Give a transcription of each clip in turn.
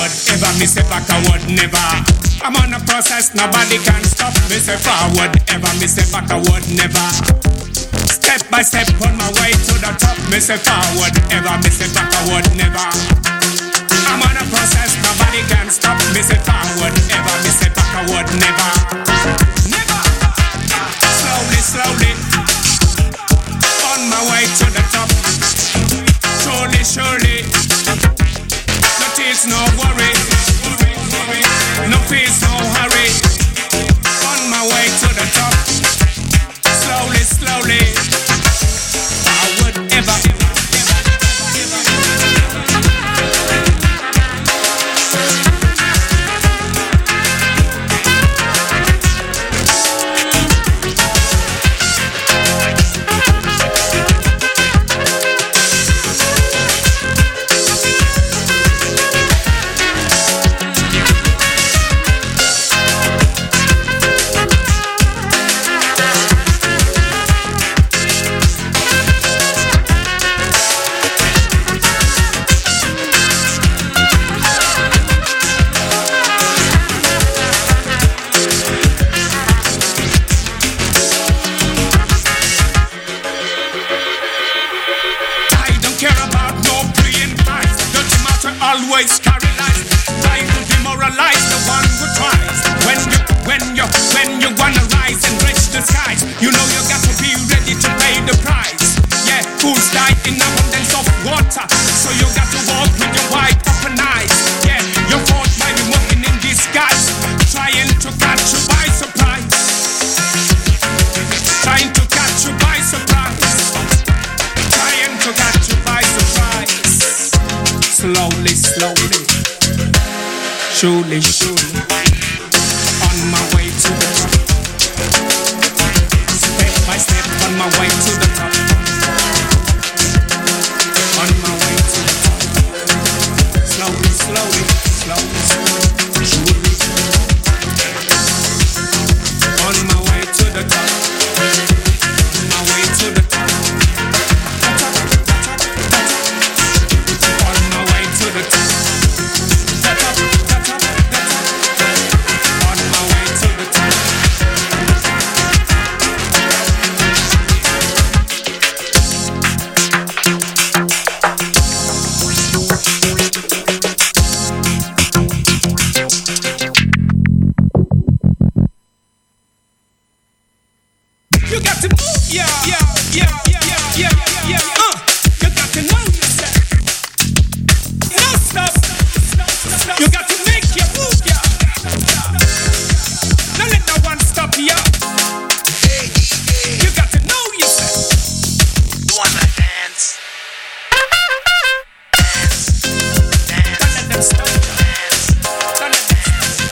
forward ever, me say backward never. I'm on a process, nobody can stop me say forward ever, me say backward never. Step by step on my way to the top, me say forward ever, me say backward never. I'm on a process, nobody can stop me say forward ever, me say backward never. Never. Slowly, slowly, on my way to the top. Surely, surely, no tears, no worry, no fears, no hurry. On my way to the top. Slowly, slowly, forward ever. Always carry lies, try to demoralize the one who tries. When you wanna rise and reach the skies, you know you got to be ready to pay the price. Yeah, fools die in abundance of water, so you got to walk with your wide open eyes. Yeah, you're caught by the walking in disguise, trying to catch you by surprise. Trying to catch you by surprise. Trying to catch you by surprise. Slowly, slowly, surely, surely, on my way to the top. Step by step, on my way to the top. On my way to the top. Slowly, slowly, slowly, slowly, surely, on my way to the top. On my way to the top. To the top. On my way to the top. You got to move, yeah. You got to know yourself. You got to make your move, yeah. Don't let no one stop you. You got to know yourself. You wanna dance? Dance. Don't let them stop you. Don't let them stop you.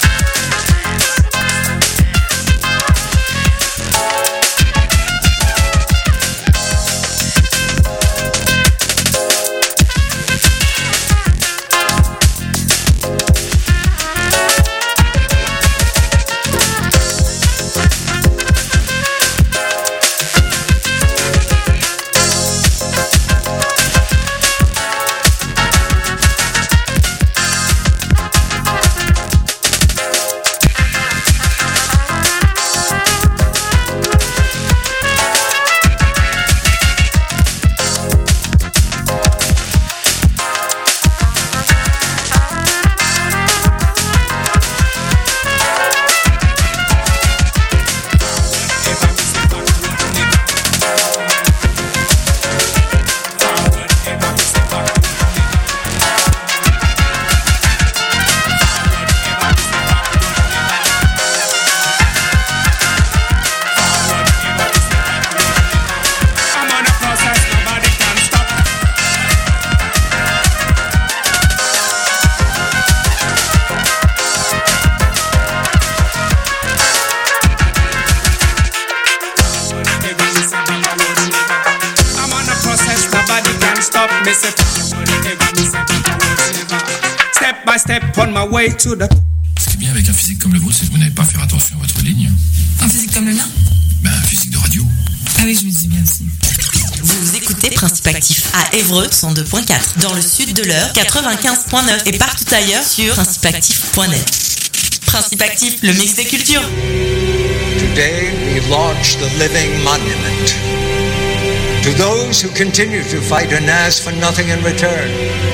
Step by step on my way to the. Ce qui est bien avec un physique comme le vôtre, c'est que vous n'avez pas à faire attention à votre ligne. Un physique comme le mien? Ben, un physique de radio. Ah oui, je me dis bien aussi. Vous écoutez Principe Actif à Évreux 102.4, dans le sud de l'Eure 95.9 et partout ailleurs sur principeactif.net. Principe Actif, le mix des cultures. Today we launch the living monument to those who continue to fight and ask for nothing in return.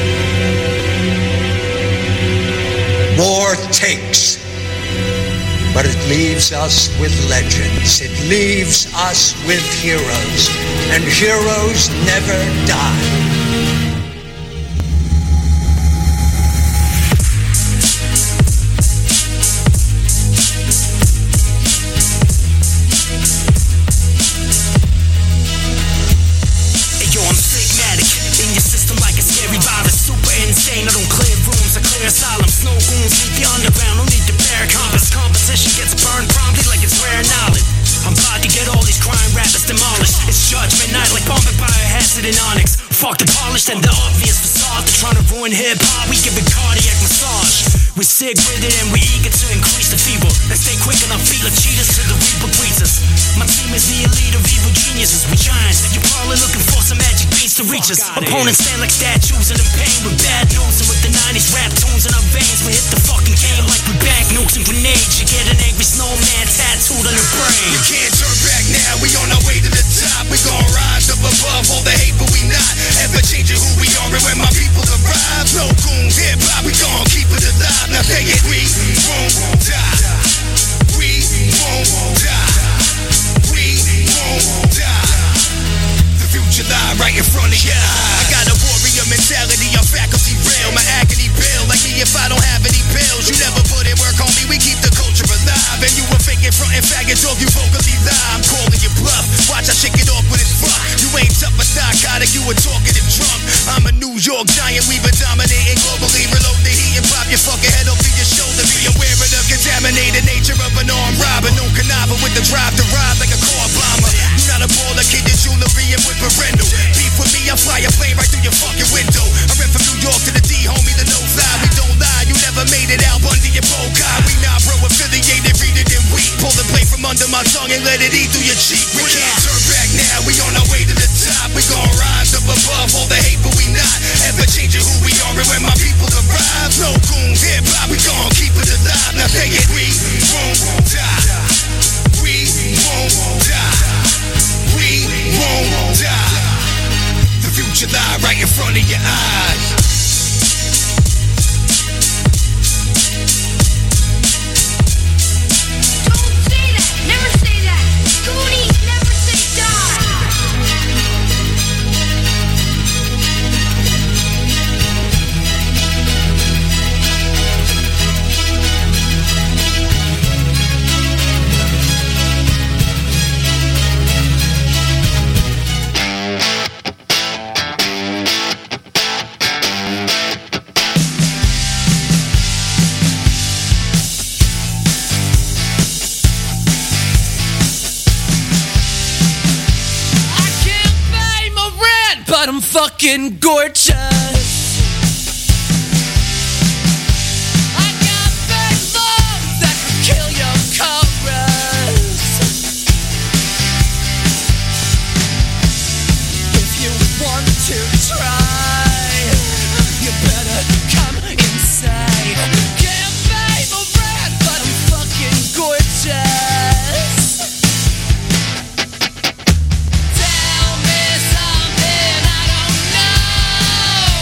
War takes, but it leaves us with legends. It leaves us with heroes, and heroes never die. I don't clear rooms, I clear asylums. No goons leave the underground, no need to bear a compass. Competition gets burned promptly like it's rare knowledge. I'm about to get all these crime rappers demolished. It's judgment night like bombing biohazard and onyx. Fuck the polished and the obvious facade. They're trying to ruin hip-hop, we give it cardiac massage. We're sick with it and we're eager to increase the feeble. Let's stay quick on our feet like cheetahs till the reaper greets us. My team is the elite of evil geniuses. We giants, you're probably looking for some magic beats to reach us. Opponents stand like statues and in pain with bad news. And with the 90s rap tunes in our veins, we hit the fucking game like we bank nukes and grenades. You get an angry snowman tattooed on your brain. You can't turn back now, we on our way to the top. We gon' rise up above all the hate, but we not ever changing who we are and when my people arrive. No goons, hip-hop, we gon' keep it alive. Now say it, we won't die. We won't die. We won't die. The future lie right in front of ya. I got a warrior mentality, I'm faculty real. My agony bill, like me if I don't have any pills. You never put in work on me, we keep the culture alive. And you were faking frontin' faggot dog, you vocally lie. I'm calling you bluff, watch I shake it off with his fuck. You ain't tough but narcotic, you a talkative drunk. I'm a New York giant, we been dominating globally. Reload the heat and pop your fucking head off of your shoulder. Be aware of the contaminated nature of an armed robber. No conniving with the drive to ride like a car bomber. You not a baller, kid, your jewelry and with parental. Beef with me, I fly a plane right through your fucking window. I ran from New York to the D, homie, the no fly. We don't lie, you never made it out under your pole guy. We not bro affiliated, read it and weak. Pull the blade from under my tongue and let it eat through your cheek. We can't turn back now, we on our way to the top. We gon' rise up above all the hate, but we not ever changing who we are and when my people arrive. No goons, hip-hop, we gon' keep it alive. Now say it, we won't die. We won't die. We won't die. The future lie right in front of your eyes. But I'm fucking gorgeous. I got big lungs that can kill your chorus. If you want to try, you better come inside. Can't pay my rent, but I'm fucking gorgeous. Tell me something I don't know.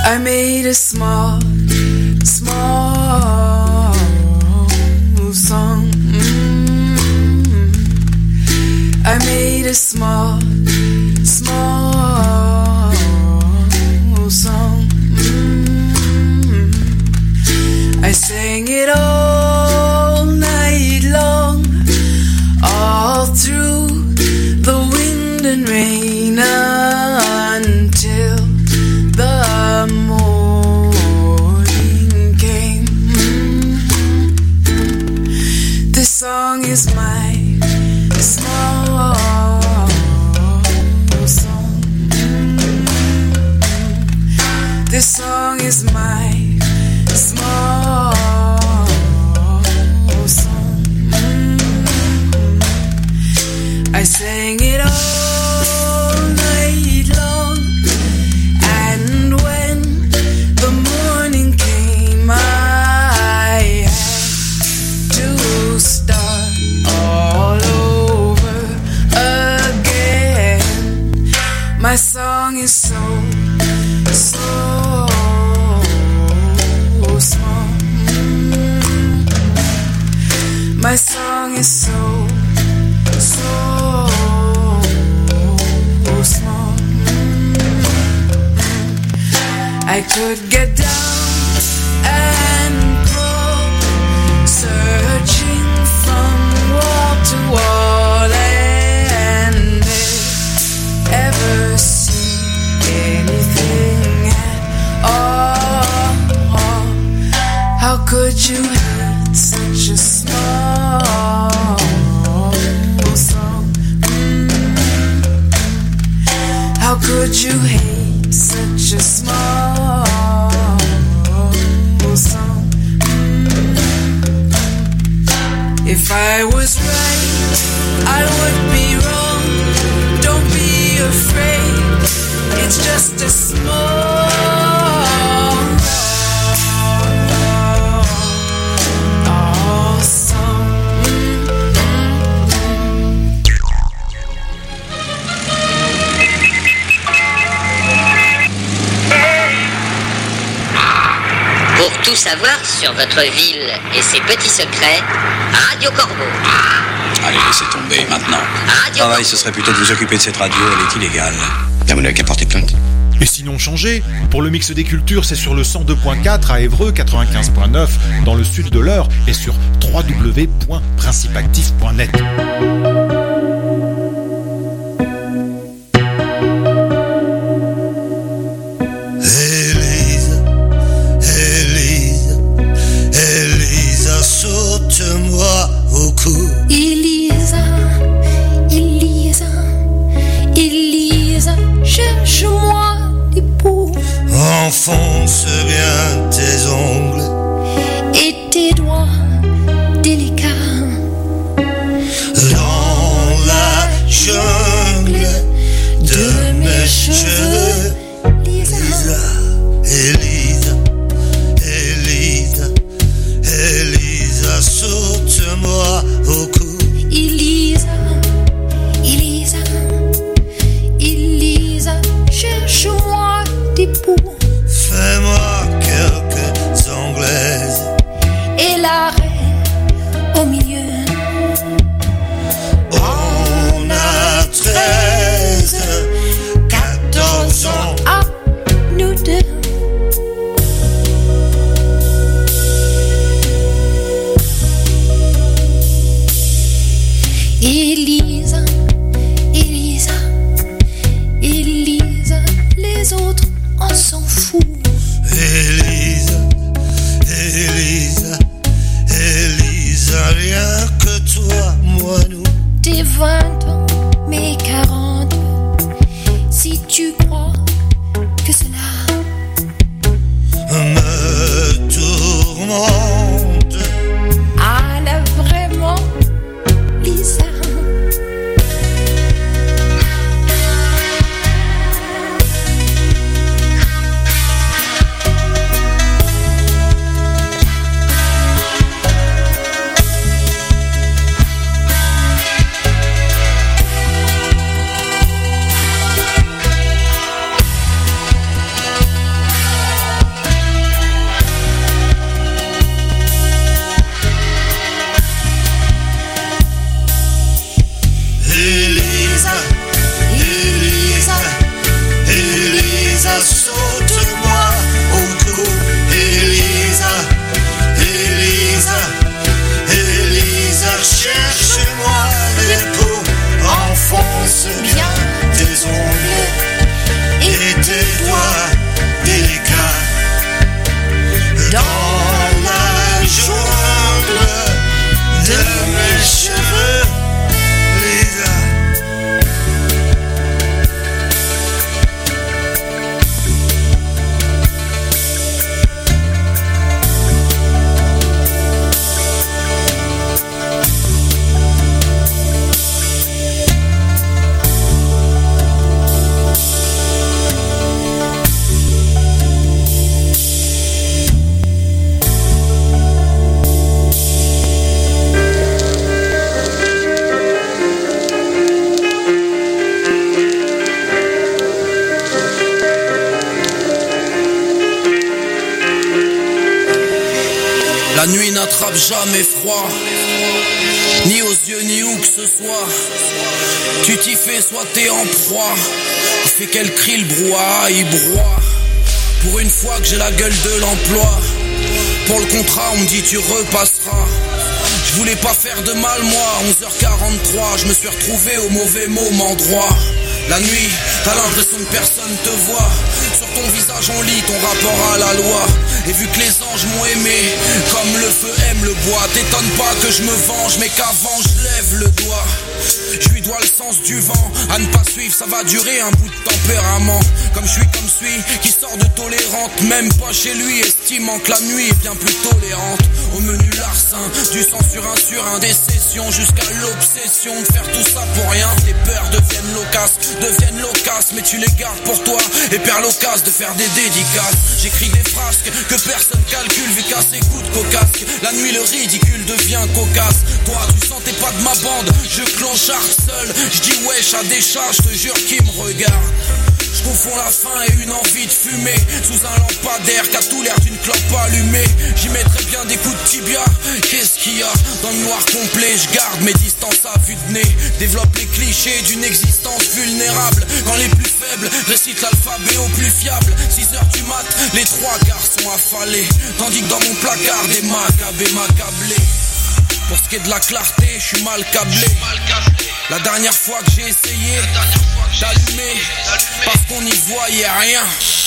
I made a small song. I made a small song. I sang it all night long, all through the wind and rain until the morning came. This song is my small song. This song is my small song. I sang it all night long, and when the morning came, I had to start all over again. My song is so small. My song is so small. I could get down and pull, searching from wall to wall, and ever see anything at all. How could you hate such a small song? How could you hate such a small song? If I was right, I would be wrong. Don't be afraid, it's just a small song. Pour tout savoir sur votre ville et ses petits secrets, Radio Corbeau. Allez, laissez tomber maintenant. Radio Travail, Corbeau. ce serait plutôt de vous occuper de cette radio, elle est illégale. Bien, vous n'avez qu'à porter plainte. Et sinon changez. Pour le mix des cultures, c'est sur le 102.4 à Évreux, 95.9 dans le sud de l'Eure et sur www.principactif.net. Elisa, saute-moi au cou. Elisa, cherche-moi des poux. Enfonce bien tes ongles Et tes doigts délicats dans la jungle de mes cheveux. Elisa, saute-moi au cou. Elisa, cherche-moi des poux. Fais-moi quelques anglaises. Et la reine La nuit n'attrape jamais froid, ni aux yeux ni où que ce soit. Tu t'y fais, soit t'es en proie. Il fait qu'elle crie, le brouhaha, il broie. Pour une fois que j'ai la gueule de l'emploi, pour le contrat on me dit tu repasseras. Je voulais pas faire de mal moi, 11h43, je me suis retrouvé au mauvais moment droit. La nuit, t'as l'impression que personne te voit. Sur ton visage on lit ton rapport à la loi. Et vu que les anges m'ont aimé, comme le feu aime le bois, t'étonne pas que je me venge, mais qu'avant je lève le doigt. Je lui dois le sens du vent, à ne pas suivre ça va durer un bout de tempérament. Comme je suis comme celui qui sort de tolérante, même pas chez lui, estimant que la nuit est bien plus tolérante. Au menu larcin, du sang sur un, des sessions jusqu'à l'obsession de faire tout ça pour rien. Tes peurs deviennent loquaces, mais tu les gardes pour toi et perds l'occasion de faire des dédicaces. J'écris des frasques que personne calcule, vu qu'à ses coups de cocasque, la nuit le ridicule devient cocasse. Toi tu sentais pas de ma bande, je cloncharde seul, je dis wesh à des chats, je te jure qui me regarde. Je confonds la faim et une envie de fumer sous un lampadaire qui a tout l'air d'une clope allumée. J'y mettrais bien des coups de tibia. Qu'est-ce qu'il y a dans le noir complet? Je garde mes distances à vue de nez, développe les clichés d'une existence vulnérable. Quand les plus faibles récitent l'alphabet au plus fiable, 6h du mat, les trois quarts sont affalés, tandis que dans mon placard des macabées m'accabler. Pour ce qui est de la clarté, je suis mal câblé. La dernière fois que j'ai essayé d'allumer, parce qu'on n'y voyait rien,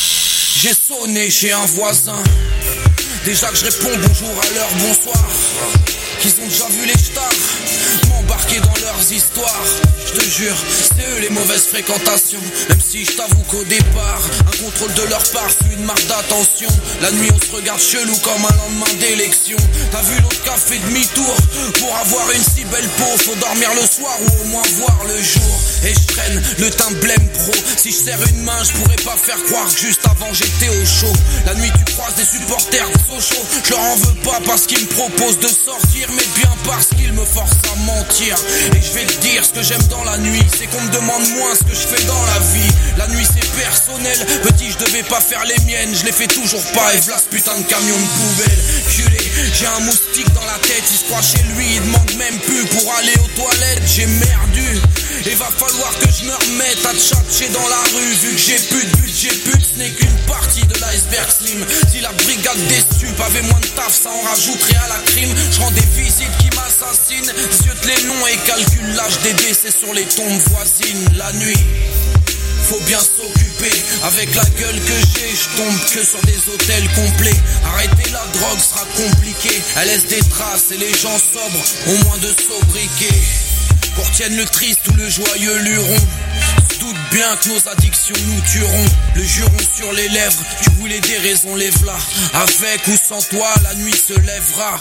j'ai sonné chez un voisin. Déjà que je réponds bonjour à l'heure, bonsoir, qu'ils ont déjà vu les stars m'embarquer dans leurs histoires. Je te jure, c'est eux les mauvaises fréquentations. Même si je t'avoue qu'au départ, un contrôle de leur part fut une marque d'attention. La nuit on se regarde chelou comme un lendemain d'élection. T'as vu l'autre qui a fait demi-tour pour avoir une si belle peau. Faut dormir le soir ou au moins voir le jour. Et je traîne le teint blême pro. Si je serre une main, je pourrais pas faire croire que juste avant j'étais au chaud. La nuit tu croises des supporters de Sochaux. Je leur en veux pas parce qu'ils me proposent de sortir, mais bien parce qu'ils me forcent à mentir. Et je vais te dire ce que j'aime dans la nuit, c'est qu'on me demande moins ce que je fais dans la vie. La nuit c'est personnel, petit je devais pas faire les miennes, je les fais toujours pas. Et v'là ce putain de camion de poubelle. Culé, j'ai un moustique dans la tête, il se croit chez lui, il demande même plus pour aller aux toilettes. J'ai merdu, et va falloir que je me remette à tchatcher dans la rue. Vu que j'ai plus de budget, ce n'est qu'une partie de l'iceberg slim. Si la brigade des stupes avait moins de taf, ça en rajouterait à la crime. Je rends des visites qui m'assassinent, ziote les noms et calcule l'âge des décès sur les tombes voisines. La nuit, faut bien s'occuper. Avec la gueule que j'ai, je tombe que sur des hôtels complets. Arrêter la drogue sera compliqué, elle laisse des traces et les gens sobres ont moins de sobriquet. Qu'on retienne le triste ou le joyeux luron, se doute bien que nos addictions nous tueront. Le juron sur les lèvres, tu voulais des raisons, lève-la. Avec ou sans toi, la nuit se lèvera.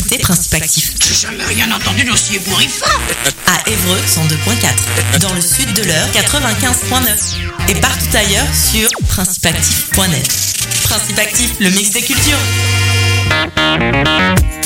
écoutez Principe Actif. J'ai jamais rien entendu d'aussi ébouriffant. À Évreux 102.4, dans le sud de l'Eure 95.9 et partout ailleurs sur principeactif.net. Principe Actif, le mix des cultures.